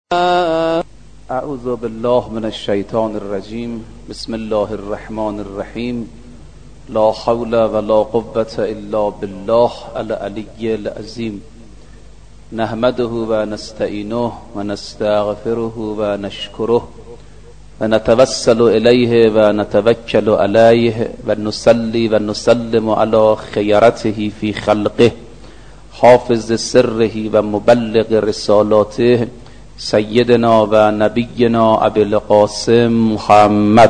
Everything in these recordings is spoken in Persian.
اعوذ بالله من الشیطان الرجیم. بسم الله الرحمن الرحیم. لا حول ولا قوة الا بالله العلی العظیم. نحمده و نستعینه و نستغفره و نشکره و نتوسل الیه و نتوکل علیه و نصلی و نسلم علی خیرته فی خلقه حافظ سره و مبلغ رسالاته سیدنا و نبینا ابی القاسم محمد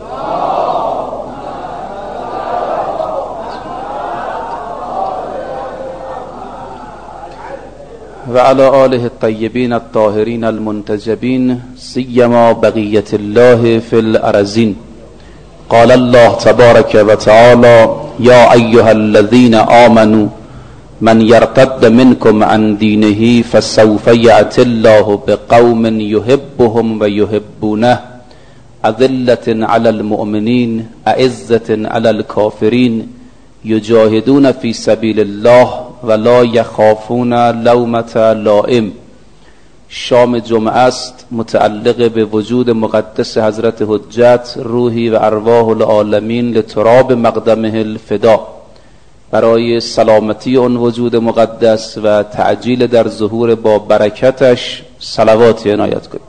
و علی آله الطیبین الطاهرین المنتجبین سیما بقیة الله فی الارضین. قال الله تبارک و تعالی یا ایها الذین آمنوا من یرتد منکم عن دینه فسوف یأتی الله بقوم یحبهم و یحبونه اذلة علی المؤمنین اعزة علی الکافرین یجاهدون فی سبیل الله ولا یخافون لومة لائم. شام جمعه است متعلق به وجود مقدس حضرت حجت روحی و ارواح العالمین لتراب مقدمه الفدا. برای سلامتی اون وجود مقدس و تعجیل در ظهور با برکتش صلواتی عنایت کنید.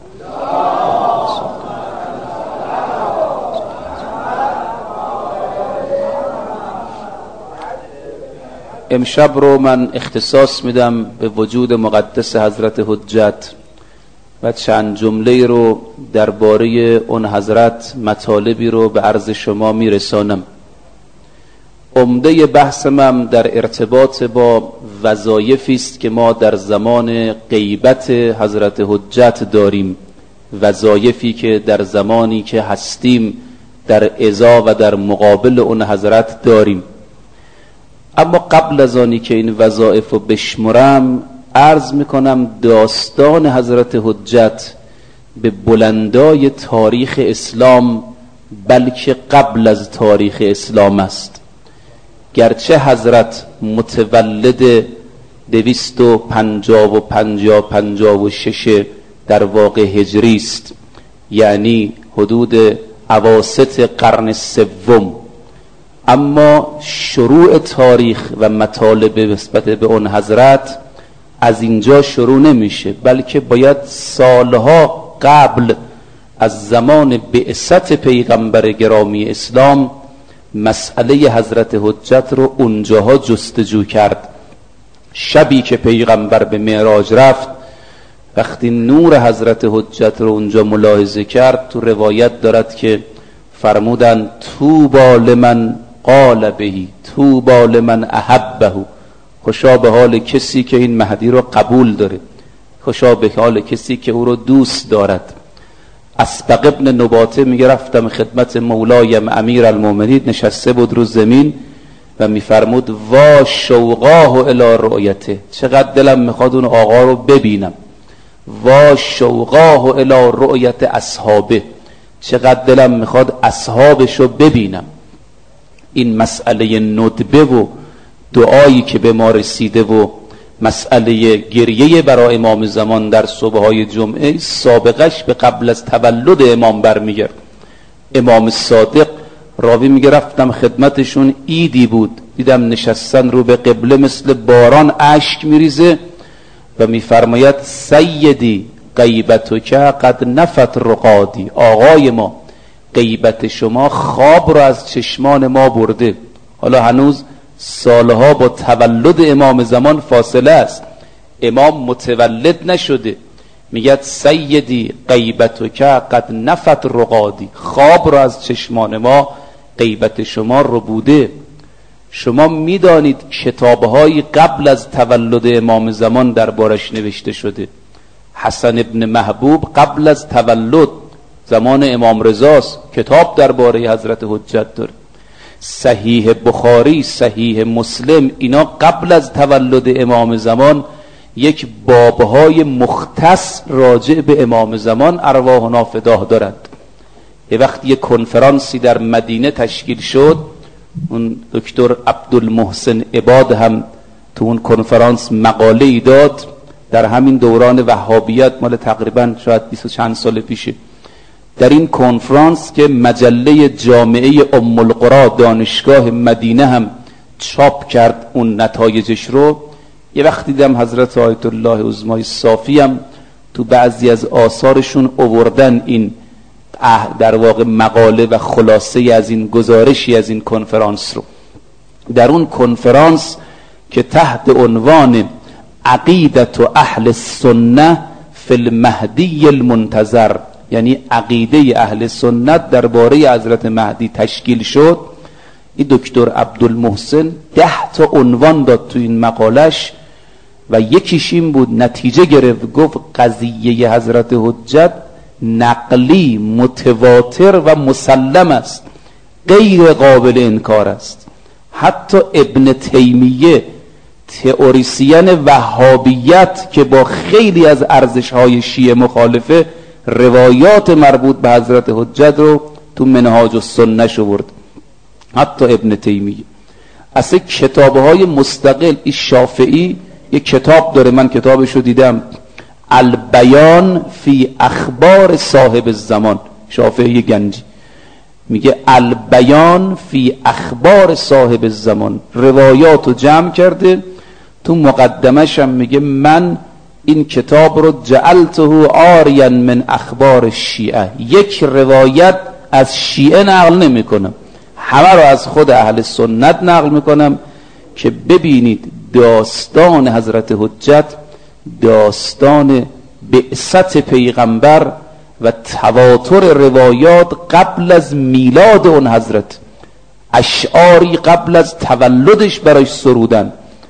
امشب رو من اختصاص میدم به وجود مقدس حضرت حجت و چند جمله رو درباره اون حضرت مطالبی رو به عرض شما میرسانم. عمده بحث من در ارتباط با وظایفی است که ما در زمان غیبت حضرت حجت داریم، وظایفی که در زمانی که هستیم در ازا و در مقابل اون حضرت داریم. اما قبل از آنی که این وظایف رو بشمرم عرض میکنم داستان حضرت حجت به بلندای تاریخ اسلام بلکه قبل از تاریخ اسلام است. گرچه حضرت متولد 256 در واقع هجری است، یعنی حدود اواسط قرن سوم، اما شروع تاریخ و مطالب نسبت به اون حضرت از اینجا شروع نمیشه، بلکه باید سالها قبل از زمان بعثت پیغمبر گرامی اسلام مسئله حضرت حجت رو اونجاها جستجو کرد. شبی که پیغمبر به معراج رفت، وقتی نور حضرت حجت رو اونجا ملاحظه کرد، تو روایت دارد که فرمودن طوبی لمن قال بهی طوبی لمن احبه، خوشا به حال کسی که این مهدی رو قبول داره، خوشا به حال کسی که او رو دوست دارد. اسبق ابن نباته میگه رفتم خدمت مولایم امیر المؤمنین، نشسته بود رو زمین و میفرمود وا شوقاه الی رؤیته، چقدر دلم میخواد اون آقا رو ببینم. وا شوقاه الی رؤیت اصحابه، چقدر دلم میخواد اصحابش رو ببینم. این مسئله ندبه و دعایی که به ما رسیده و مسئله گریه برای امام زمان در صبحهای جمعه سابقش به قبل از تولد امام برمیگرد. امام صادق راوی میگه رفتم خدمتشون، عیدی بود، دیدم نشستن رو به قبله مثل باران اشک میریزه و میفرماید سیدی غیبتک قد نفت رقادی، آقای ما غیبت شما خواب رو از چشمان ما برده. حالا هنوز سالها با تولد امام زمان فاصله است، امام متولد نشده. میگه سیدی غیبتک قد نفت رقادی، خواب رو از چشمان ما غیبت شما رو بوده. شما میدانید کتابهای قبل از تولد امام زمان دربارش نوشته شده. حسن ابن محبوب قبل از تولد زمان امام رضاست، کتاب درباره حضرت حجت داره. صحیح بخاری، صحیح مسلم، اینا قبل از تولد امام زمان یک بابهای مختص راجع به امام زمان ارواحنا فداه دارند. یه وقت یک کنفرانسی در مدینه تشکیل شد، اون دکتر عبدالمحسن عباد هم تو اون کنفرانس مقاله ای داد در همین دوران وهابیت مال تقریبا شاید 20 چند سال پیشه، در این کنفرانس که مجله جامعه ام القری دانشگاه مدینه هم چاپ کرد اون نتایجش رو، یه وقتی دیدم حضرت آیت الله عظمای صافی هم تو بعضی از آثارشون آوردن این در واقع مقاله و خلاصه از این گزارشی از این کنفرانس رو. در اون کنفرانس که تحت عنوان عقیدت و اهل السنه فی المهدی المنتظر، یعنی عقیده اهل سنت درباره حضرت مهدی تشکیل شد، این دکتر عبدالمحسن 10 تا عنوان داد تو این مقالش و یکیش این بود، نتیجه گرفت، گفت قضیه حضرت حجت نقلی متواتر و مسلم است، غیر قابل انکار است. حتی ابن تیمیه تئوریسین وهابیت که با خیلی از ارزش‌های شیعه مخالفه، روایات مربوط به حضرت حجت رو تو منهاج السنه آورد. حتی ابن تیمیه اصلا کتاب‌های مستقل، این شافعی یک کتاب داره، من کتابشو دیدم، البیان فی اخبار صاحب الزمان، شافعی گنجی میگه البیان فی اخبار صاحب الزمان، روایاتو جمع کرده. تو مقدمش هم میگه من این کتاب رو جعلته عاریا من اخبار شیعه، یک روایت از شیعه نقل نمی کنم، همه رو از خود اهل سنت نقل میکنم که ببینید داستان حضرت حجت، داستان بعثت پیغمبر و تواتر روایات قبل از میلاد اون حضرت، اشعاری قبل از تولدش برایش سرودن.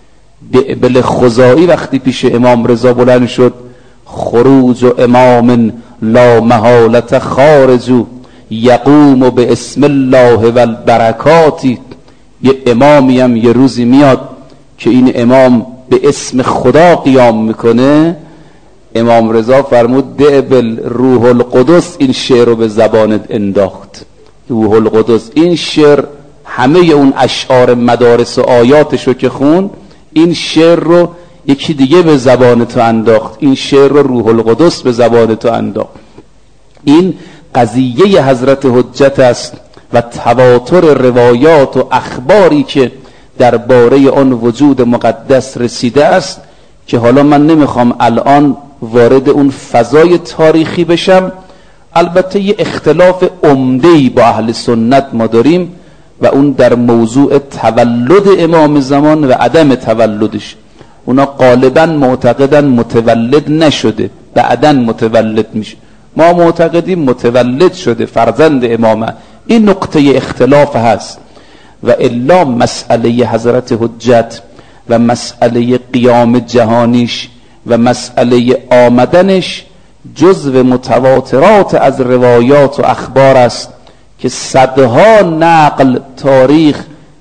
دعبل خزائی وقتی پیش امام رضا بلند شد، خروج و امام لا محالت خارجو یقوم به اسم الله و البرکاتی، یه امامی هم یه روزی میاد که این امام به اسم خدا قیام میکنه. امام رضا فرمود دعبل روح القدس این شعر رو به زبانت انداخت. روح القدس این شعر، همه اون اشعار مدارس و آیاتشو که خون، این شعر رو یکی دیگه به زبان تو انداخت، این شعر رو روح القدس به زبان تو انداخت. این قضیه حضرت حجت است و تواتر روایات و اخباری که درباره آن وجود مقدس رسیده است، که حالا من نمیخوام الان وارد اون فضای تاریخی بشم. البته یه اختلاف عمده‌ای با اهل سنت ما داریم و اون در موضوع تولد امام زمان و عدم تولدش. اونا غالبا معتقدن متولد نشده، بعداً متولد میشه. ما معتقدیم متولد شده، فرزند امامه. این نقطه اختلاف هست. و الا مسئله حضرت حجت و مسئله قیام جهانیش و مسئله آمدنش جزو متواترات از روایات و اخبار است که صدها نقل تاریخ،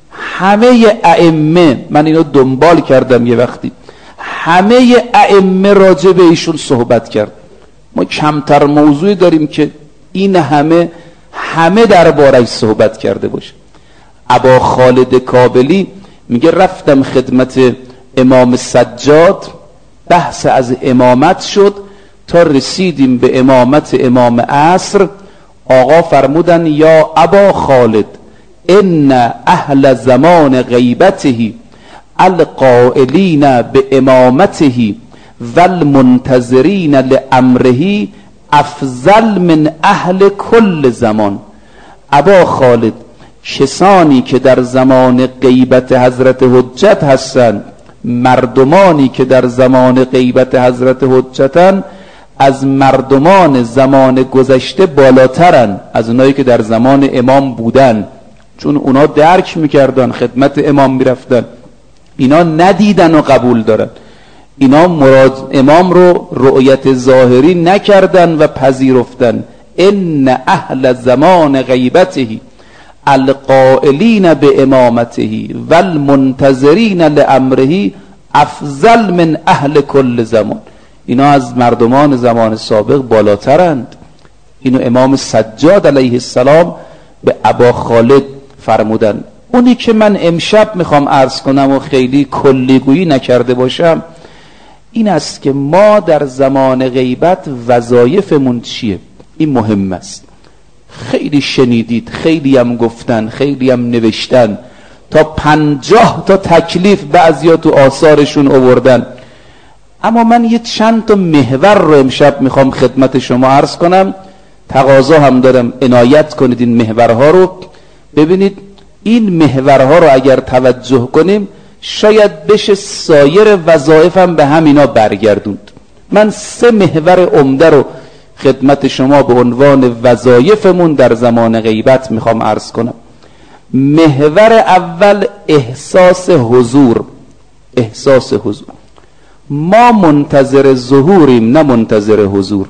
همه ائمه، من اینو دنبال کردم یه وقتی، همه ائمه راجع به ایشون صحبت کرد. ما کمتر موضوعی داریم که این همه درباره‌اش صحبت کرده باشه. ابا خالد کابلی میگه رفتم خدمت امام سجاد، بحث از امامت شد تا رسیدیم به امامت امام عصر. آقا فرمودن یا ابا خالد ان اهل زمان غیبته القائلین به امامته والمنتظرین لامره افضل من اهل کل زمان. ابا خالد، کسانی که در زمان غیبت حضرت حجت هستند، مردمانی که در زمان غیبت حضرت حجتن، از مردمان زمان گذشته بالاترن، از اونایی که در زمان امام بودن، چون اونا درک میکردن، خدمت امام میرفتن. اینا ندیدن و قبول دارن. اینا امام رو رؤیت ظاهری نکردن و پذیرفتن. ان اهل زمان غیبته القائلین به امامته والمنتظرین لامره افضل من اهل کل زمان. اینا از مردمان زمان سابق بالاترند. اینو امام سجاد علیه السلام به ابا خالد فرمودن. اونی که من امشب میخوام عرض کنم و خیلی کلیگویی نکرده باشم، این است که ما در زمان غیبت وظایفمون چیه. این مهم است. خیلی شنیدید، خیلی هم گفتن، خیلی هم نوشتن، تا 50 تا تکلیف بعضیا تو آثارشون آوردن. اما من یه چند تا محور رو امشب میخوام خدمت شما عرض کنم. تقاضا هم دارم عنایت کنید این محورها رو. ببینید این محورها رو اگر توجه کنیم شاید بشه سایر وظایفم به همینا برگردوند. من 3 محور عمده رو خدمت شما به عنوان وظایفمون در زمان غیبت میخوام عرض کنم. محور اول احساس حضور. احساس حضور. ما منتظر ظهوریم نه منتظر حضور.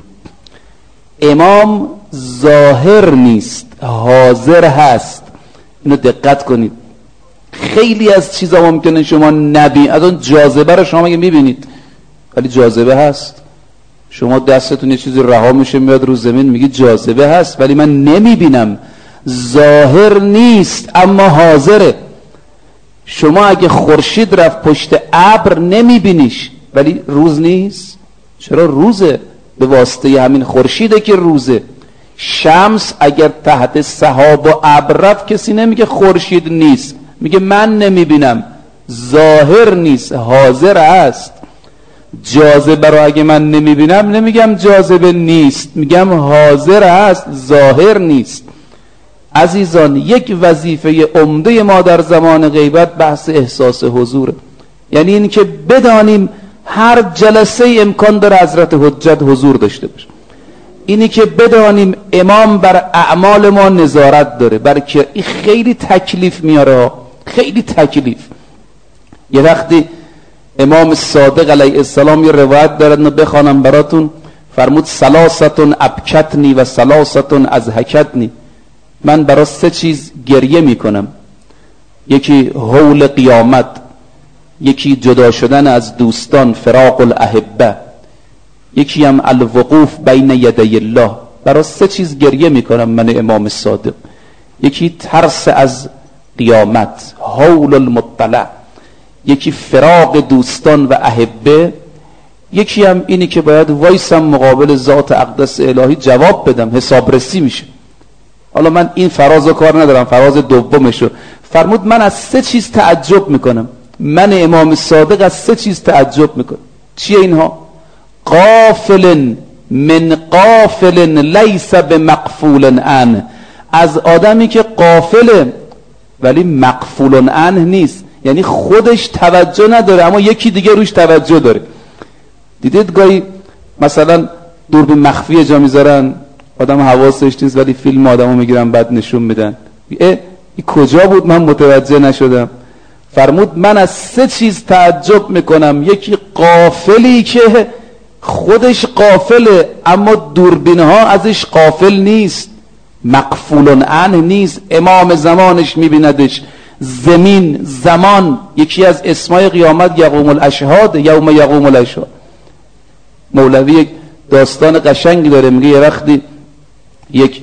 امام ظاهر نیست، حاضر هست. اینو دقت کنید. خیلی از چیزا ممکنه شما نبینید. از اون جاذبه رو شما مگه میبینید؟ ولی جاذبه هست. شما دستتون یه چیزی رها میشه میاد رو زمین میگید جاذبه هست، ولی من نمیبینم. ظاهر نیست اما حاضره. شما اگه خورشید رفت پشت ابر نمیبینیش، ولی روز نیست. چرا روزه؟ به واسطه همین خورشیده که روزه. شمس اگر تحت سحاب و ابر رفت کسی نمیگه خورشید نیست، میگه من نمیبینم. ظاهر نیست، حاضر است. جاذبه رو اگه من نمیبینم نمیگم جاذبه نیست، میگم حاضر است، ظاهر نیست. عزیزان یک وظیفه عمده ما در زمان غیبت بحث احساس حضوره. یعنی این که بدانیم هر جلسه امکان داره حضرت حجت حضور داشته باشه. اینی که بدانیم امام بر اعمال ما نظارت داره. برای که این خیلی تکلیف میاره، خیلی تکلیف. یه وقتی امام صادق علیه السلام یه روایت دارد بخوانم براتون. فرمود ثلاثتون ابکتنی و ثلاثتون اضحکتنی. من برای 3 چیز گریه میکنم. یکی هول قیامت، یکی جدا شدن از دوستان فراق الاحبه، یکی هم الوقوف بین یدی الله. برای 3 چیز گریه میکنم من امام صادق. یکی ترس از قیامت، هول المطلع، یکی فراق دوستان و احبه، یکی هم اینی که باید وایسم مقابل ذات اقدس الهی جواب بدم، حسابرسی میشه. حالا من این فراز رو کار ندارم، فراز دومشو. فرمود من از 3 چیز تعجب میکنم. من امام صادق از 3 چیز تعجب میکنم. چیه اینها؟ غافل من غافل لیس بمغفول عنه. از آدمی که غافله ولی مغفول عنه نیست، یعنی خودش توجه نداره اما یکی دیگه روش توجه داره. دیدید گاهی مثلا دوربین مخفی جا میذارن، آدم حواسش نیست ولی فیلم آدمو میگیرن بعد نشون میدن. این کجا بود من متوجه نشدم. فرمود من از 3 چیز تعجب میکنم. یکی غافلی که خودش غافله اما دوربین ها ازش غافل نیست، مغفول عنه نیست، امام زمانش میبیندش. زمین، زمان، یکی از اسمای قیامت یقوم الاشهاد، یوم یقوم الاشهاد. مولوی یک داستان قشنگی داره، میگه یه وقتی یک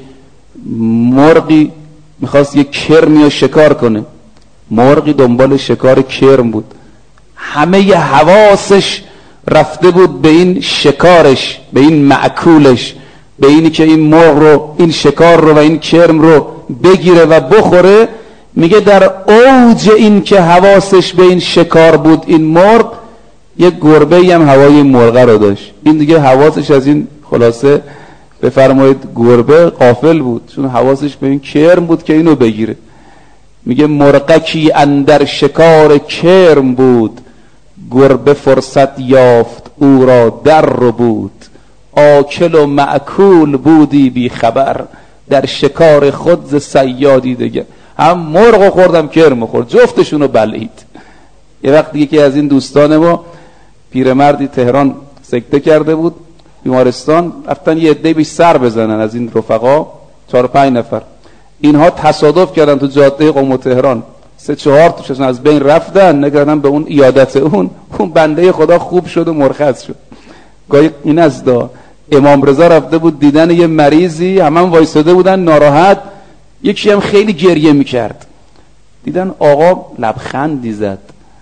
مرغی میخواست یک کرمی رو شکار کنه. مرغی دنبال شکار کرم بود، همه ی حواسش رفته بود به این شکارش، به این مأکولش، به اینی که این مرغ رو، این شکار رو و این کرم رو بگیره و بخوره. میگه در اوج این که حواسش به این شکار بود این مرغ، یک گربه‌ای هم هوای مرغه رو داشت. این دیگه حواسش از این، خلاصه بفرمایید گربه غافل بود، چون حواسش به این کرم بود که اینو بگیره. میگه مرغکی اندر شکار کرم بود، گربه فرصت یافت او را در رو بود. آکل و مأکول بودی بی خبر، در شکار خود ز صیادی دیگه. هم مرغ خوردم کرم خورد، جفتشونو بلعید. یه وقت یکی از این دوستان ما پیرمردی تهران سکته کرده بود، بیمارستان رفتن یه عده بهش سر بزنن از این رفقا، 4-5 نفر. اینها تصادف کردن تو جاده قم و تهران، 3-4 تاشون از بین رفتن، نگردن به اون عیادت اون بنده خدا خوب شد و مرخص شد. گاهی این از امام رضا رفته بود دیدن یه مریضی، همه وایساده بودن ناراحت، یکی هم خیلی گریه میکرد. دیدن آقا لبخندی زد،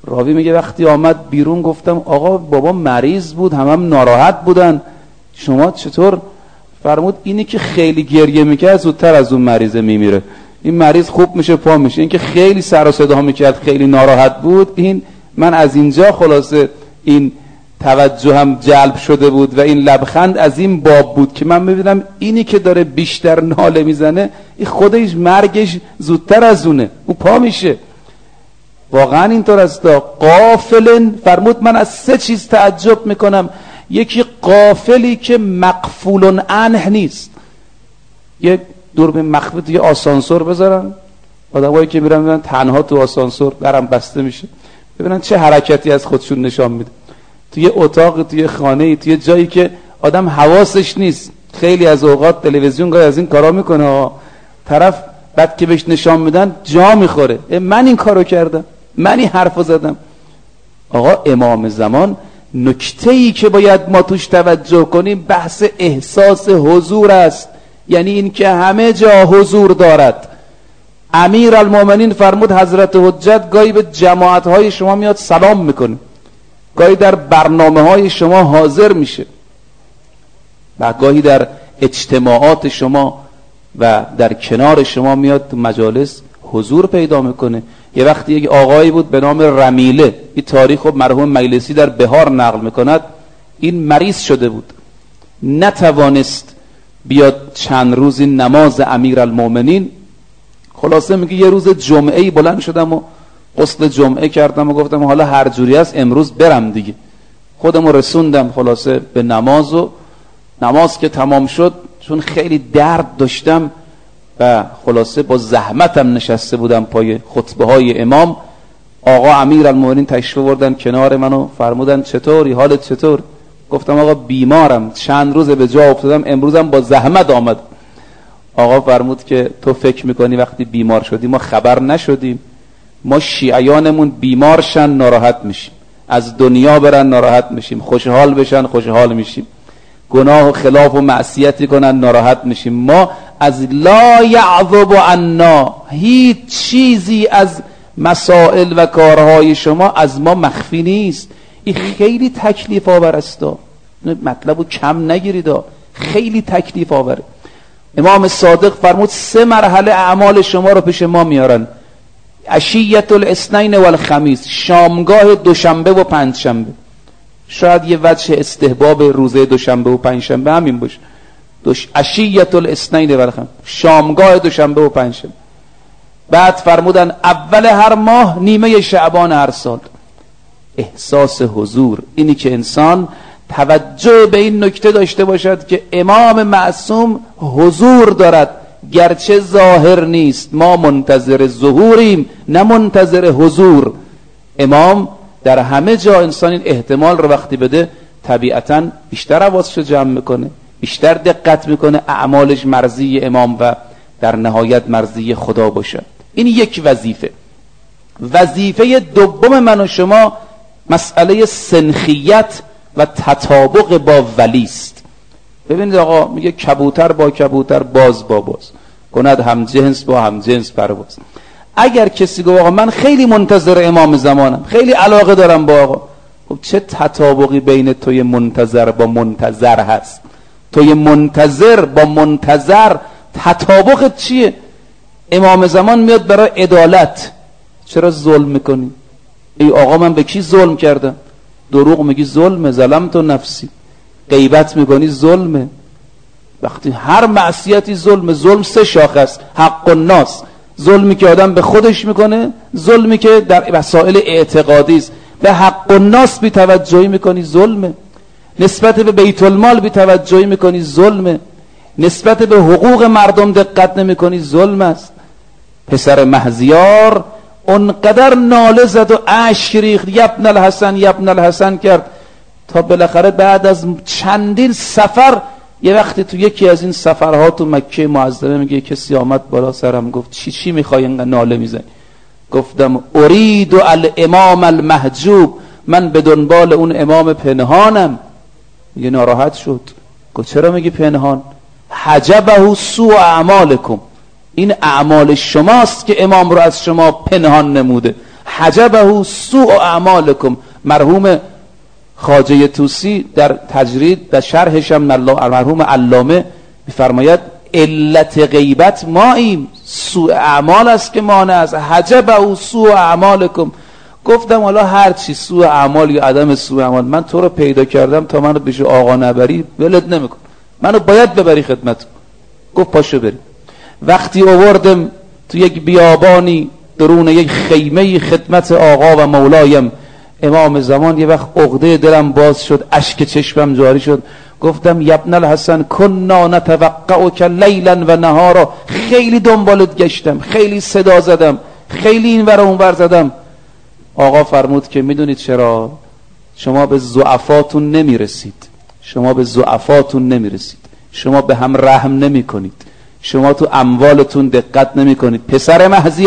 راوی میگه وقتی آمد بیرون گفتم آقا بابا مریض بود، هم ناراحت بودن، شما چطور؟ فرمود اینی که خیلی گریه میکرد زودتر از اون مریضه میمیره، این مریض خوب میشه پا میشه، این که خیلی سر و صدا میکرد خیلی ناراحت بود، این من از اینجا خلاصه این توجه هم جلب شده بود و این لبخند از این باب بود که من ببینم اینی که داره بیشتر ناله میزنه این خودش مرگش زودتر از اونه، او پا میشه. واقعا اینطور است. غافلن فرمود من از 3 چیز تعجب میکنم. یکی غافلی که مغفول عنه نیست. یک دوربین مخفی توی آسانسور بذارن، آدمایی که میرن تنها تو آسانسور درم بسته میشه، ببینن چه حرکتی از خودشون نشان میده. توی اتاق، توی خانه، توی جایی که آدم حواسش نیست. خیلی از اوقات تلویزیون گاهی از این کارا میکنه، طرف بعد که بهش نشان میدن جا میخوره، من این کارو کردم، من این حرفو زدم. آقا امام زمان نکته‌ای که باید ما توش توجه کنیم بحث احساس حضور است، یعنی این که همه جا حضور دارد. امیر المومنین فرمود حضرت حجت گاهی به جماعت‌های شما میاد سلام میکنه، گاهی در برنامه‌های شما حاضر میشه و گاهی در اجتماعات شما و در کنار شما میاد تو مجالس حضور پیدا میکنه. یه وقتی یک آقایی بود به نام رمیله، این تاریخ رو مرحوم مجلسی در بهار نقل میکند. این مریض شده بود، نتوانست بیاد چند روزی نماز امیرالمومنین. خلاصه میگه یه روز جمعه‌ای بلند شدم و غسل جمعه کردم و گفتم حالا هر جوری است امروز برم دیگه. خودمو رسوندم خلاصه به نماز و نماز که تمام شد چون خیلی درد داشتم و خلاصه با زحمتم نشسته بودم پای خطبه های امام، آقا امیرالمومنین تشریف آوردن کنار منو، فرمودن چطوری، حالت چطور؟ گفتم آقا بیمارم، چند روز به جا افتادم، امروزم با زحمت آمد. آقا فرمود که تو فکر میکنی وقتی بیمار شدی ما خبر نشدیم؟ ما شیعیانمون بیمار شن ناراحت میشیم، از دنیا برن ناراحت میشیم، خوشحال بشن خوشحال میشیم، گناه و خلاف و معصیتی کنن ناراحت میشیم. ما از لا یعذب عنا، هیچ چیزی از مسائل و کارهای شما از ما مخفی نیست. این خیلی تکلیف آور است، مطلبو کم نگیرید، خیلی تکلیف آوره. امام صادق فرمود 3 مرحله اعمال شما رو پیش ما میارن: عشیت الاثنین و الخمیس، شامگاه دوشنبه و پنجشنبه. شاید یه وجه استحباب روزه دوشنبه و پنجشنبه همین باشه، عشیت الاثنین و الخمیس، شامگاه دوشنبه و پنجشنبه. بعد فرمودن اول هر ماه، نیمه شعبان هر سال. احساس حضور، اینی که انسان توجه به این نکته داشته باشد که امام معصوم حضور دارد، گرچه ظاهر نیست. ما منتظر ظهوریم نه منتظر حضور. امام در همه جا انسان این احتمال رو وقتی بده طبیعتاً بیشتر حواسش رو جمع میکنه، بیشتر دقت میکنه اعمالش مرضی امام و در نهایت مرضی خدا باشه. این یک وظیفه. وظیفه دوم من و شما مسئله سنخیت و تطابق با ولی است. ببینید آقا میگه کبوتر با کبوتر، باز با باز کند، هم جنس با هم جنس پرواز. اگر کسی گفت آقا من خیلی منتظر امام زمانم، خیلی علاقه دارم با آقا، خب چه تطابقی بین توی منتظر با منتظر هست؟ توی منتظر با منتظر تطابق چیه؟ امام زمان میاد برای عدالت، چرا ظلم میکنی؟ ای آقا من به کی ظلم کردم؟ دروغ میگی ظلمه، ظلمت نفسی. غیبت میکنی ظلمه. وقتی هر معصیتی ظلمه. ظلم 3 شاخه است: حق الناس، ظلمی که آدم به خودش میکنه، ظلمی که در مسائل اعتقادی است. به حق الناس بی توجهی میکنی ظلمه. نسبت به بیت المال بی توجهی میکنی ظلمه. نسبت به حقوق مردم دقت نمیکنی ظلم است. پسر مهزیار اونقدر ناله زد و اشک ریخت، یبن الحسن یبن الحسن کرد، تا بالاخره بعد از چندین سفر یه وقتی تو یکی از این سفرها تو مکه معظمه میگه کسی آمد بالا سرم گفت چی میخوای اینقدر ناله میزنی؟ گفتم ارید الامام المحجوب، من به دنبال اون امام پنهانم. یه ناراحت شد، گفت چرا میگی پنهان؟ حجبه سوء اعمالکم، این اعمال شماست که امام رو از شما پنهان نموده. حجبه سوء اعمالکم. مرحوم خواجه طوسی در تجرید و شرحش هم مرحوم علامه میفرماید علت غیبت ماییم، سوء اعمال است که مانع است. حجبه سوء اعمالکم. گفتم حالا هر چی سوء اعمال یا عدم سوء اعمال، من تو رو پیدا کردم تا منو بشه آقا نبری ولت نمیکن، منو باید ببری خدمت. گفت پاشو بری. وقتی آوردم تو یک بیابانی درون یک خیمه خدمت آقا و مولایم امام زمان، یه وقت عقده دلم باز شد، اشک چشمم جاری شد. گفتم یبن الحسن کنا نتوقعک لیلا و نهارا. خیلی دنبالت گشتم، خیلی صدا زدم، خیلی این ور اون ور زدم. آقا فرمود که میدونید چرا؟ شما به ضعفاتون نمیرسید، شما به ضعفاتون نمیرسید، شما به هم رحم نمی کنید، شما تو اموالتون دقت نمی کنید. پسر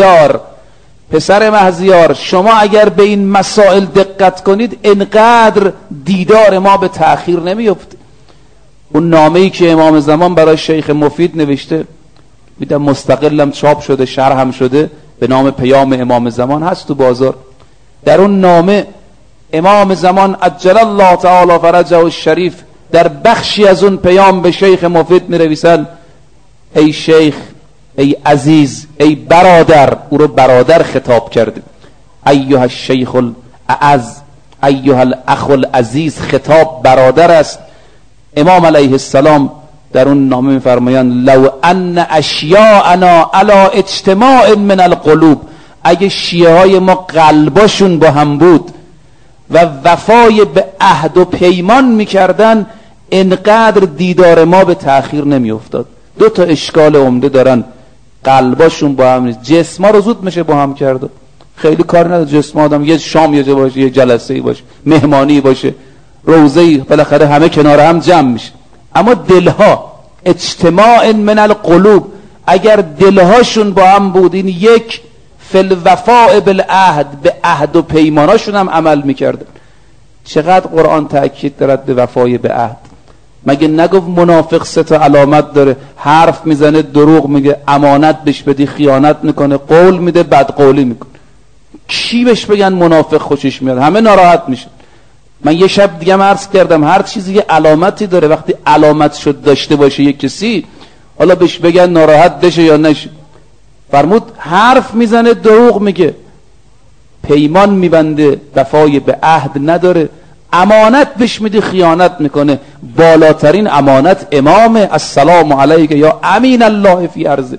مهزیار، شما اگر به این مسائل دقت کنید انقدر دیدار ما به تأخیر نمیفته. اون نامه‌ای که امام زمان برای شیخ مفید نوشته، میدم مستقلم چاپ شده، شرح هم شده، به نام پیام امام زمان هست تو بازار. در اون نامه امام زمان عجل الله تعالی فرجه الشریف در بخشی از اون پیام به شیخ مفید می‌نویسن ای شیخ، ای عزیز، ای برادر، او رو برادر خطاب کرده، ایها الشیخ الاعز، ایها الاخ العزیز، خطاب برادر است. امام علیه السلام در اون نامه می‌فرمایند لو ان اشیاءنا علی اجتماع من القلوب، اگه شیعه های ما قلباشون با هم بود و وفای به عهد و پیمان میکردن انقدر دیدار ما به تأخیر نمیافتاد. دو تا اشکال عمده دارن، قلباشون با هم نیست. جسما رو زود میشه با هم کرد، خیلی کار نداره. جسم آدم یه شام یه جا باشه، یه جلسه‌ای باشه، مهمانی باشه، روزه‌ای، بالاخره همه کنار هم جمع میشه. اما دلها، اجتماع من القلوب، اگر دلهاشون با هم بود، این یک فل وفاء بالعهد، به عهد و پیماناشون هم عمل میکردن. چقدر قرآن تأکید دارد به وفای به عهد. مگه نگفت منافق 3 تا علامت داره؟ حرف میزنه، دروغ میگه، امانت بهش بدی خیانت میکنه، قول میده بدقولی میکنه. کی بهش بگن منافق خوشش میاد؟ همه ناراحت میشن. من یه شب دیگه عرض کردم هر چیزی یه علامتی داره، وقتی علامت شد داشته باشه یک کسی، حالا بهش بگن ناراحت بشه یا نشه. فرمود حرف میزنه، دروغ میگه، پیمان میبنده، وفای به عهد نداره، امانت بهش میده خیانت میکنه. بالاترین امانت امام، السلام علیک یا امین الله فی ارضه.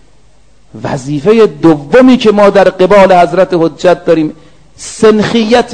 وظیفه دومی که ما در قبال حضرت حجت داریم سنخیت.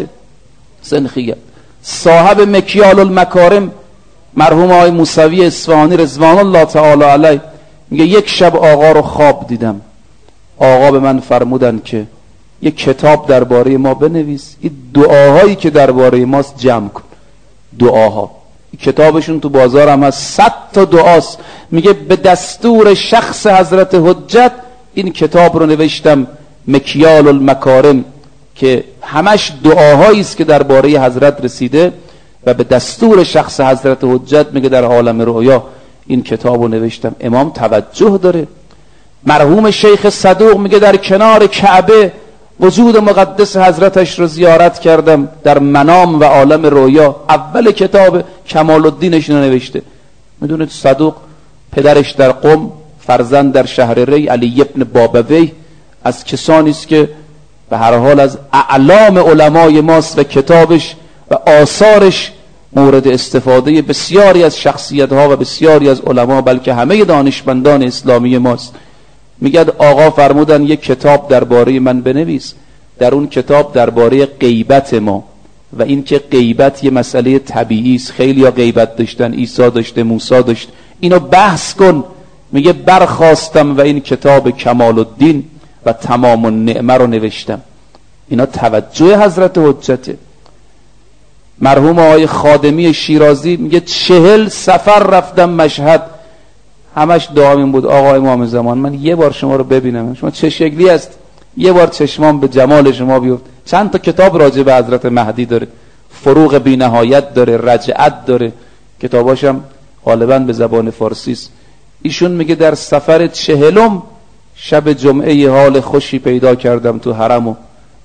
صاحب مکیال المکارم مرحوم آقای موسوی اصفهانی رضوان الله تعالی علیه میگه یک شب آقا رو خواب دیدم. آقا به من فرمودن که یک کتاب درباره ما بنویس، این دعاهایی که درباره ماست جمع کن. دعاها، کتابشون تو بازار هم هست، 100 تا دعاست. میگه به دستور شخص حضرت حجت این کتاب رو نوشتم، مکیال المکارم، که همش دعاهایی است که درباره حضرت رسیده و به دستور شخص حضرت حجت میگه در عالم رؤیا این کتاب رو نوشتم. امام توجه داره. مرحوم شیخ صدوق میگه در کنار کعبه وجود مقدس حضرتش رو زیارت کردم در منام و عالم رویا. اول کتاب کمال الدینش رو نوشته. میدونید صدوق پدرش در قم، فرزند در شهر ری، علی ابن بابوی، از کسانی است که به هر حال از اعلام علمای ماست و کتابش و آثارش مورد استفاده بسیاری از شخصیت‌ها و بسیاری از علما، بلکه همه دانشمندان اسلامی ماست. میگه آقا فرمودن یک کتاب درباره من بنویس، در اون کتاب درباره غیبت ما و این که غیبت یه مسئله طبیعی است، خیلی‌ها غیبت داشتن، عیسی داشته، موسی داشت، اینو بحث کن. میگه برخواستم و این کتاب کمال الدین و تمام النعمه رو نوشتم. اینا توجه حضرت حجته. مرحوم آقای خادمی شیرازی میگه 40 سفر رفتم مشهد، همش دعا این بود آقا امام زمان من یه بار شما رو ببینم، شما چه شکلی است، یه بار چشمام به جمال شما بیفت. چند تا کتاب راجع به حضرت مهدی داره، فروغ بی نهایت داره، رجعت داره، کتاباشم غالبا به زبان فارسی است. ایشون میگه در سفر 40م شب جمعه حال خوشی پیدا کردم تو حرم و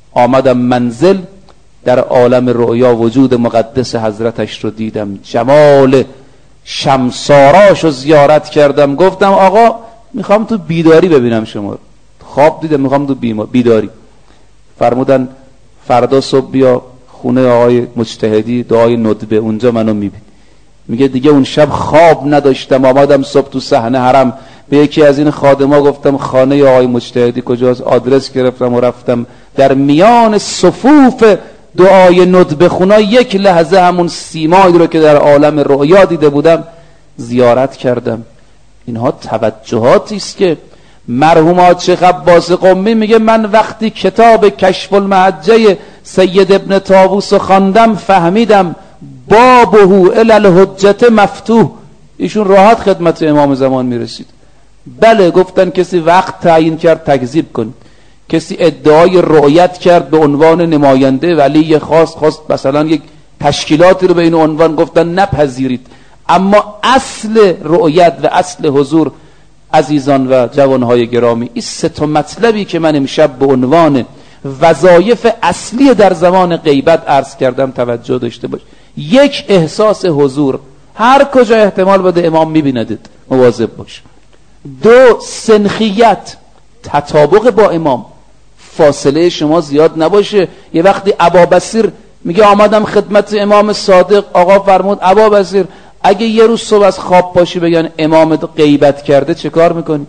آمدم منزل، در عالم رؤیا وجود مقدس حضرتش رو دیدم، جمال شمساراش رو زیارت کردم. گفتم آقا میخوام تو بیداری ببینم شما رو، خواب دیدم میخوام تو بیداری. فرمودن فردا صبح بیا خونه آقای مجتهدی، دعای ندبه، اونجا منو میبین. میگه دیگه اون شب خواب نداشتم، آمدم صبح تو صحنه حرم، به یکی از این خادما گفتم خانه آقای مجتهدی کجاست، آدرس گرفتم و رفتم. در میان صفوف دعای ندبه خونا یک لحظه همون سیمایی رو که در عالم رؤیا دیده بودم زیارت کردم. اینها توجهاتی است که مرحوم حاج عباس قمی میگه من وقتی کتاب کشف المحجه سید ابن طاووس خواندم فهمیدم بابه الی الحجه مفتوح. ایشون راحت خدمت امام زمان میرسید. بله گفتن کسی وقت تعیین کرد تکذیب کن، کسی ادعای رؤیت کرد به عنوان نماینده ولی خواست مثلا یک تشکیلاتی رو به این عنوان، گفتن نپذیرید. اما اصل رؤیت و اصل حضور عزیزان و جوانهای گرامی، این سه تا مطلبی که من امشب به عنوان وظایف اصلی در زمان غیبت عرض کردم توجه داشته باش. یک، احساس حضور، هر کجا احتمال بده امام میبیندت، مواظب باش. دو، سنخیت، تطابق با امام، فاصله شما زیاد نباشه. یه وقتی ابابصیر میگه آمدم خدمت امام صادق، آقا فرمود ابابصیر اگه یه روز صبح از خواب پاشی بگن امامت غیبت کرده چه کار میکنی؟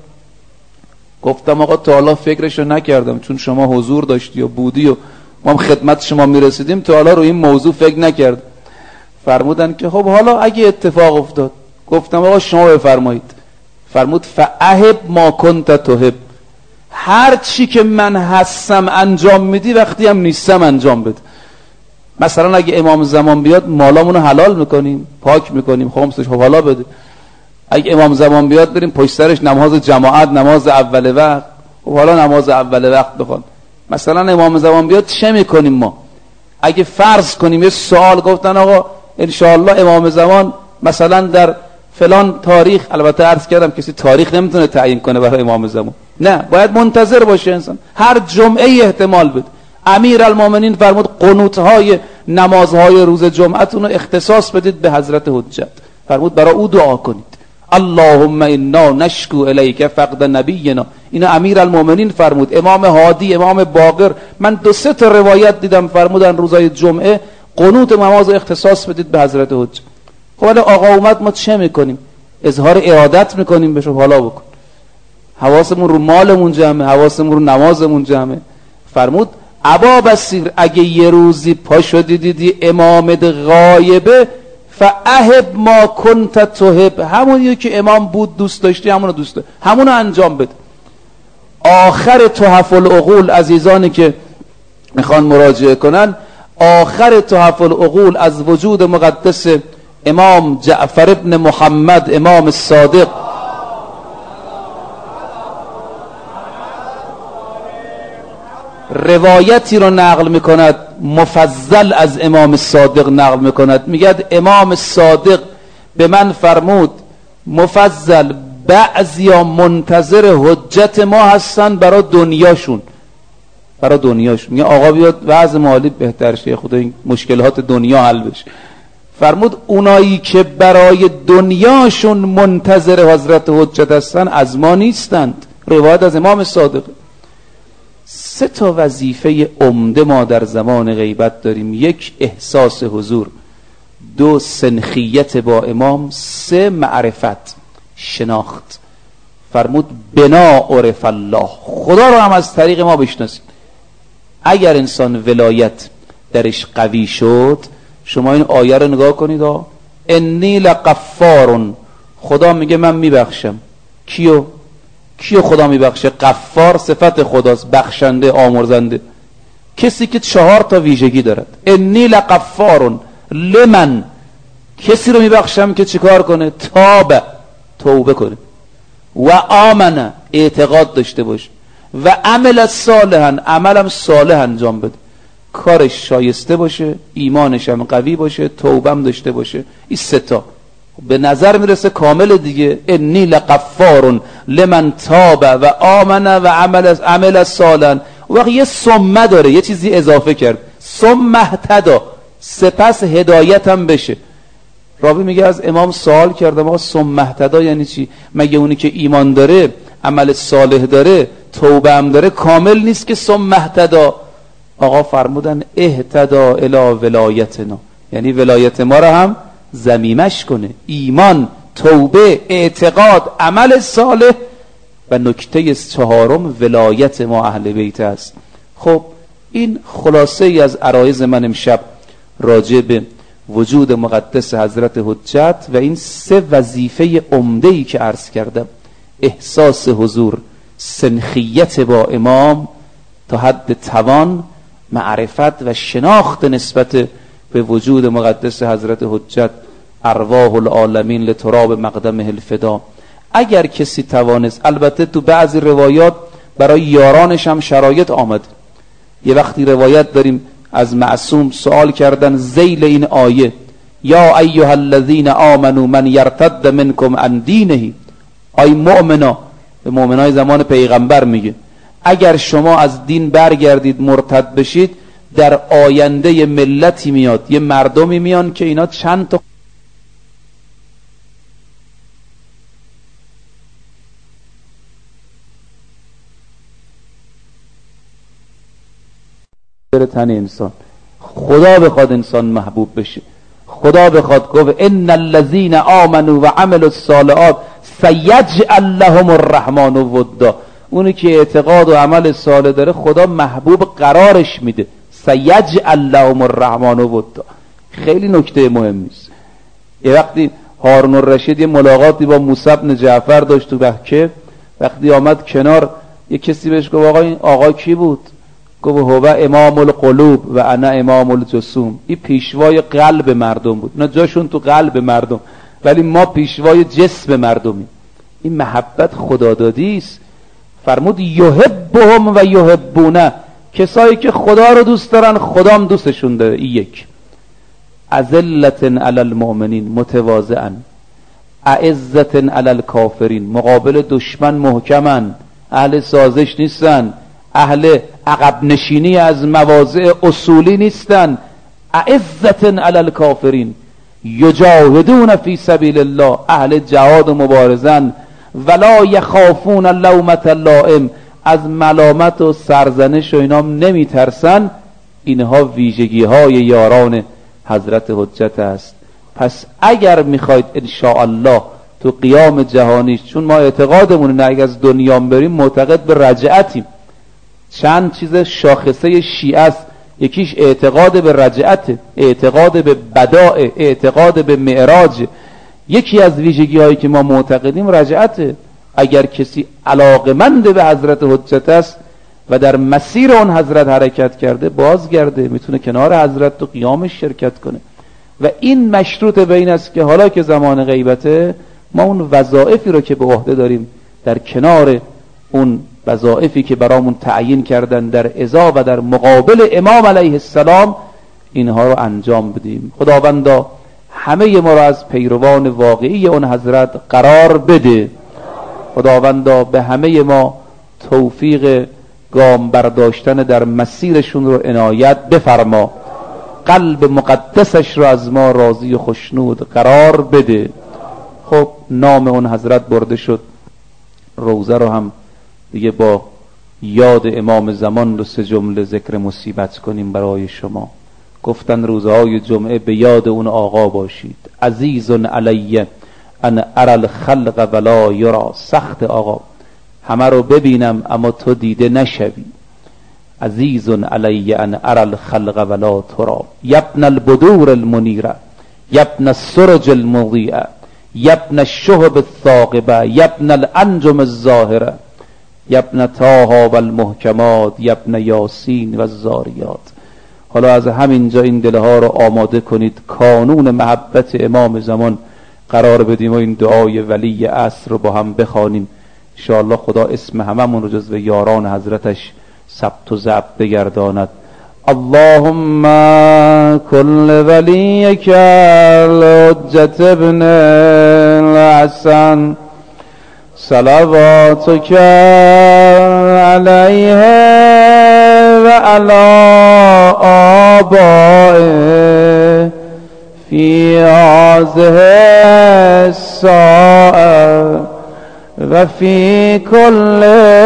گفتم آقا تا حالا فکرشو نکردم، چون شما حضور داشتی و بودی و ما هم خدمت شما میرسیدیم، تا حالا رو این موضوع فکر نکرد. فرمودن که خب حالا اگه اتفاق افتاد. گفتم آقا شما بفرمایید. فرمود فاحب ما کنت تحب، هر چی که من هستم انجام میدی، وقتی هم نیستم انجام بده. مثلا اگه امام زمان بیاد مالامونو حلال میکنیم، پاک میکنیم، خمسش حوالا بده. اگه امام زمان بیاد بریم پشت سرش نماز جماعت، نماز اول وقت، خب حالا نماز اول وقت بخون. مثلا امام زمان بیاد چه میکنیم ما؟ اگه فرض کنیم یه سوال گفتن آقا انشاءالله امام زمان مثلا در فلان تاریخ، البته عرض کردم کسی تاریخ نمیتونه تعیین کنه برای امام زمان، نه باید منتظر باشه انسان، هر جمعه احتمال بده. امیرالمومنین فرمود قنوت‌های نمازهای روز جمعتون رو اختصاص بدید به حضرت حجت، فرمود برای او دعا کنید. اللهم انا نشکو الیک فقد نبینا، اینو امیرالمومنین فرمود. امام هادی، امام باقر، من 2-3 تا روایت دیدم فرمودن روزای جمعه قنوت نماز اختصاص بدید به حضرت حجت. خب حالا آقا اومد ما چه میکنیم؟ اظهار ارادت میکنیم بهش حالا بکن، حواسمون رو مالمون جمعه، حواسمون رو نمازمون جمعه. فرمود ابابصیر اگه یه روزی پا شدی دیدی امامت غایبه فاحب ما کنت تحب، همونیو که امام بود دوست داشتی همونو دوست داشتی، همونو انجام بده. آخر تحف العقول عزیزانی که میخوان مراجعه کنن، آخر تحف العقول از وجود مقدس امام جعفر ابن محمد امام صادق روایتی رو نقل میکند، مفضل از امام صادق نقل میکند. میگد امام صادق به من فرمود مفضل بعضیا منتظر حجت ما هستن برای دنیاشون، برای دنیاشون. میگه آقا بیاد وضع مالی بهتر شه، خدا این مشکلات دنیا حل بشه. فرمود اونایی که برای دنیاشون منتظر حضرت حجت هستن از ما نیستند. روایت از امام صادق. 3 تا وظیفه عمده ما در زمان غیبت داریم: 1 احساس حضور، 2 سنخیت با امام، 3 معرفت، شناخت. فرمود بنا عرف الله، خدا رو هم از طریق ما بشناسید. اگر انسان ولایت درش قوی شد، شما این آیه رو نگاه کنید، انی لغفار، خدا میگه من میبخشم. کیو خدا میبخشه؟ غفار صفت خداست، بخشنده، آمرزنده. کسی که 4 تا ویژگی دارد. انی لغفار لمن، کسی رو میبخشم که چیکار کنه؟ تاب، توبه کنه، و آمنه، اعتقاد داشته باشه، و عمل صالحا، عملم صالح انجام بده، کارش شایسته باشه، ایمانش هم قوی باشه، توبهم داشته باشه. این 3 تا به نظر میرسه کامل دیگه. انی لغفار لمن تاب و آمن و عمل صالحا وقت یه ثم داره، یه چیزی اضافه کرد، ثم اهتدی، سپس هدایت هم بشه. راوی میگه از امام سوال کردم آقا ثم اهتدی یعنی چی؟ مگه اونی که ایمان داره، عمل صالح داره، توبه هم داره، کامل نیست که ثم اهتدی؟ آقا فرمودن اهتدی الی ولایتنا، یعنی ولایت ما را هم ضمیمش کنه، ایمان، توبه، اعتقاد، عمل صالح. و نکته چهارم ولایت ما اهل بیت است. خب این خلاصه ای از عرایض من امشب راجع به وجود مقدس حضرت حجت و این سه وظیفه عمده‌ای که عرض کردم: احساس حضور، سنخیت با امام تا حد توان، معرفت و شناخت نسبت به وجود مقدس حضرت حجت، ارواح العالمین لتراب مقدمه الفدا. اگر کسی توانست، البته تو بعضی روایات برای یارانش هم شرایط آمد. یه وقتی روایت داریم از معصوم سوال کردن ذیل این آیه: یا ایها الذین آمنوا من یرتد منکم عن دینه، ای مؤمنا، به مؤمنای زمان پیغمبر میگه اگر شما از دین برگردید مرتد بشید، در آینده ملتی میاد، یه مردمی میان که اینا چند تا تن انسان، خدا بخواد انسان محبوب بشه، خدا بخواد گفت ان الذين آمنوا و عملوا الصالحات سیجعل لهم الرحمن ودا، اونی که اعتقاد و عمل صالح داره خدا محبوب قرارش میده، سیجعل لهم الرحمن ودا. خیلی نکته مهمی است. یه وقتی هارون الرشید یه ملاقاتی با موسی بن جعفر داشت تو مکه، وقتی آمد کنار یه کسی بهش گفت آقا این آقا کی بود؟ گفت هو امام القلوب و انا امام الجسوم. این پیشوای قلب مردم بود، اینا جاشون تو قلب مردم، ولی ما پیشوای جسم مردمیم. این محبت خدادادی است. فرمود یحبهم و یحبونه، کسایی که خدا رو دوست دارن خدا هم دوستشون داره. این یک. اذلة علی المؤمنین متواضعا، اعزة علی الکافرین، مقابل دشمن محکمن، اهل سازش نیستن، اهل عقب نشینی از مواضع اصولی نیستن. اعزة علی الکافرین یجاهدون فی سبیل الله، اهل جهاد و مبارزن. ولا یخافون لومة لائم، از ملامت و سرزنش و اینا نمی ترسن. اینها ویژگی های یاران حضرت حجت است. پس اگر میخواید انشاءالله تو قیام جهانیش، چون ما اعتقادمون نه اگر از دنیا بریم معتقد به رجعتیم، چند چیز شاخصه شیعه است، یکیش اعتقاد به رجعت، اعتقاد به بدائع، اعتقاد به معراج. یکی از ویژگی هایی که ما معتقدیم رجعته. اگر کسی علاقمند به حضرت حجت است و در مسیر اون حضرت حرکت کرده، بازگرده، میتونه کنار حضرت تو قیامش شرکت کنه. و این مشروط به این است که حالا که زمان غیبته، ما اون وظایفی رو که به عهده داریم در کنار اون وظایفی که برامون تعیین کردن در ازا و در مقابل امام علیه السلام، اینها رو انجام بدیم. خداوندا همه ما را از پیروان واقعی اون حضرت قرار بده. خداوندا به همه ما توفیق گام برداشتن در مسیرشون رو عنایت بفرما. قلب مقدسش رو از ما راضی و خوشنود قرار بده. خب نام اون حضرت برده شد، روزه رو هم دیگه با یاد امام زمان رو 3 جمله ذکر مصیبت کنیم برای شما. گفتن روزهای جمعه به یاد اون آقا باشید. عزیز علیه ان اری الخلق ولا یرا، سخت آقا همه رو ببینم اما تو دیده نشوی. عزیز علیه ان اری الخلق ولا ترا، یبن البدور المنیره، یبن السرج المضیئه، یبن الشهب الثاقبه، یبن الانجم الظاهره، یبن طه و المحکمات، یبن یاسین و الزاریات. حالا از همینجا این دلها رو آماده کنید، کانون محبت امام زمان قرار بدیم و این دعای ولی عصر رو با هم بخوانیم. انشاءالله خدا اسم هممون رو جزو یاران حضرتش ثبت و ضبط بگرداند. اللهم كل وليك الحجة ابن الحسن صلواتك علیه و علی آبائه فی هذه الساعه و فی کل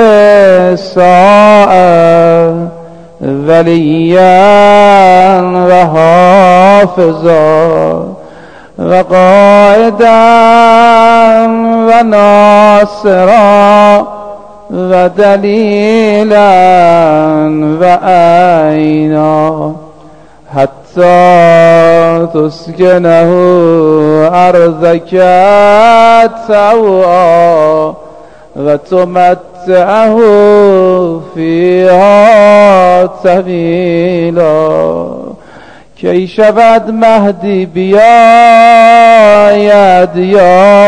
ساعه ولیا و حافظا و قائدا و ناصرا و دلیلا و عینا حتی تسکنه ارضک طوعا و تمتعه فیها طویلا. کی شود مهدی بیاید یا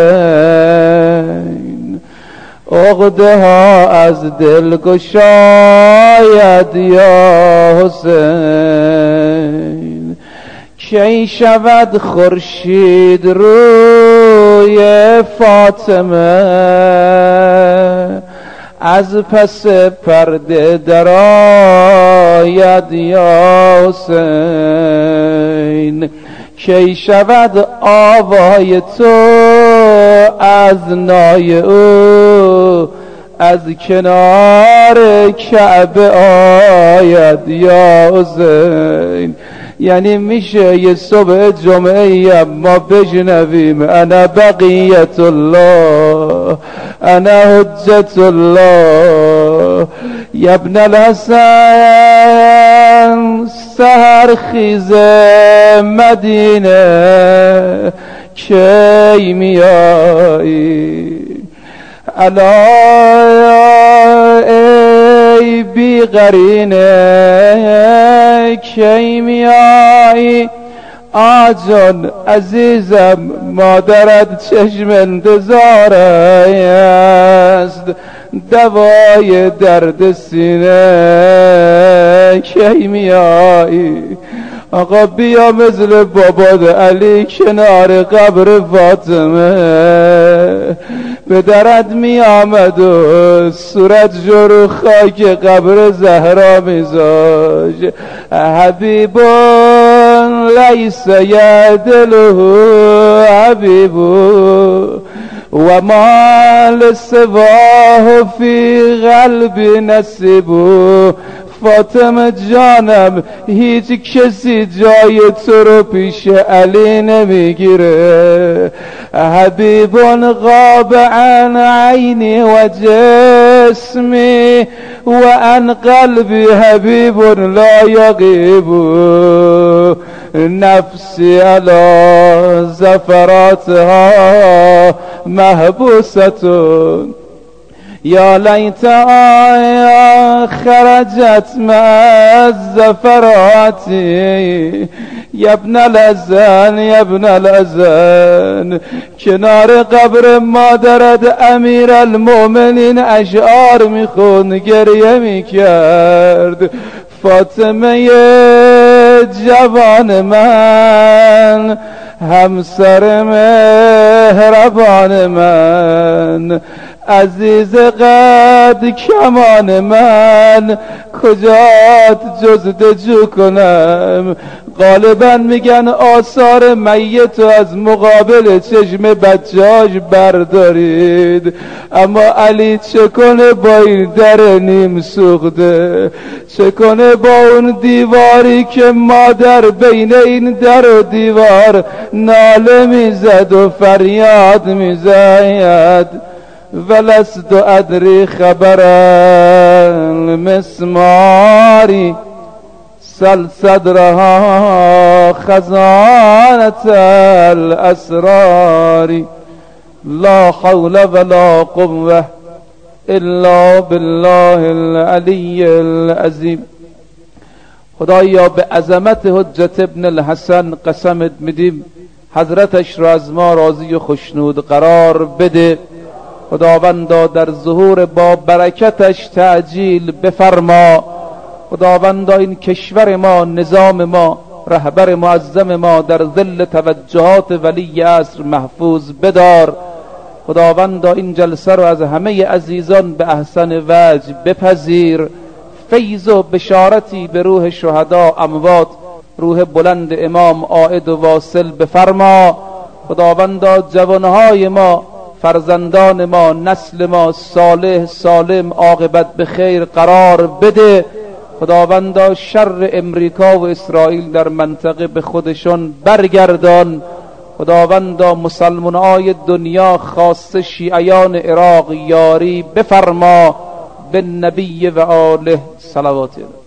حسین، عقده ها از دل گشاید یا حسین. کی شود خورشید روی فاطمه، از پس پرده درآید یا حسین. کی شود آوای تو از نای او، از کنار کعبه آید یا حسین. یعنی میشه یه صبح جمعه اما بشنویم انا بقیت الله انا حجت الله. یا ابن الحسن سحر خیز مدینه کی میایی، الا ای بی قرینه کی میایی. آجان عزیزم مادرت چشم انتظار است، دوای درد سینه کی میایی. آقا بیا مثل باباد علی کنار قبر فاطمه، به درد می آمد و صورت جور خاک قبر زهرا میذاش. حبیبون لیس یعدله حبیب و ما لسواه فی قلب نصیب. فاطمه جانم هیچ کسی جای تو رو پیش علی نمیگیره. حبیبون غاب عن عینی و جسمی و عن قلبی حبیب لا یغیب. نفسی علی زفراتها محبوستون یا لیت آیا خرجت مع زفراتی. یا ابن الحسن یا ابن الحسن کنار قبر مادرت امیر المؤمنین اشعار میخوند، گریه میکرد. فاطمه جوان من، همسر مهربان من، عزیز قد کمان من، کجات جستجو کنم؟ غالبا میگن آثار میت رو از مقابل چشم بچه‌هاش بردارید، اما علی چه کنه با این در نیم سوخته؟ چه کنه با اون دیواری که مادر بین این در و دیوار ناله میزد و فریاد میزد؟ ولست ادری خبر المسماری سل صدرها خزانة الاسرار. لا حول ولا قوة الا بالله العلی العظیم. خدایا به عظمت حجت ابن الحسن قسمت میدیم حضرتش را از ما راضی و خشنود قرار بده. خداوندا در ظهور با برکتش تعجیل بفرما. خداوندا این کشور ما، نظام ما، رهبر معظم ما در ظل توجهات ولی عصر محفوظ بدار. خداوندا این جلسه رو از همه عزیزان به احسن وجه بپذیر. فیض و بشارتی به روح شهدا اموات، روح بلند امام عائد و واصل بفرما. خداوندا جوانهای ما، فرزندان ما، نسل ما صالح سالم عاقبت به خیر قرار بده. خداوندا شر امریکا و اسرائیل در منطقه به خودشون برگردان. خداوندا مسلمانای دنیا خاصه شیعیان عراق یاری بفرما. به نبی و آله صلوات.